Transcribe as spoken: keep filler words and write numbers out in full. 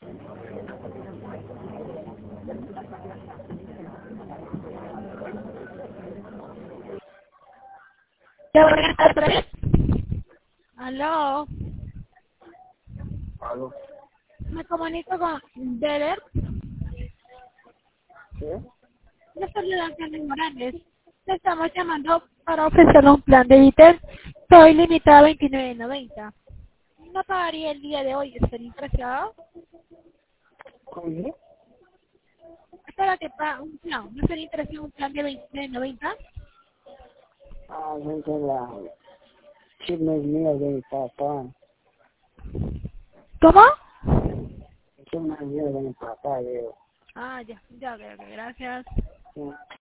Ya, buenas tardes. Aló, ¿Aló? me comunico con Deler. ¿Sí? Yo soy Ángel Morales. Le estamos llamando para ofrecerle un plan de Vitel. Estoy limitado a veintinueve noventa. No pagaría el día de hoy. ¿Estaría interesado? ¿Cómo? Espera que paga un plan. ¿No estaría interesado en un plan de veintinueve noventa? Ah, gente, la chisme es mío de mi papá. ¿Cómo? Chisme es mío de mi papá, yo. Ah, ya, ya, ya, ya, gracias. Sí.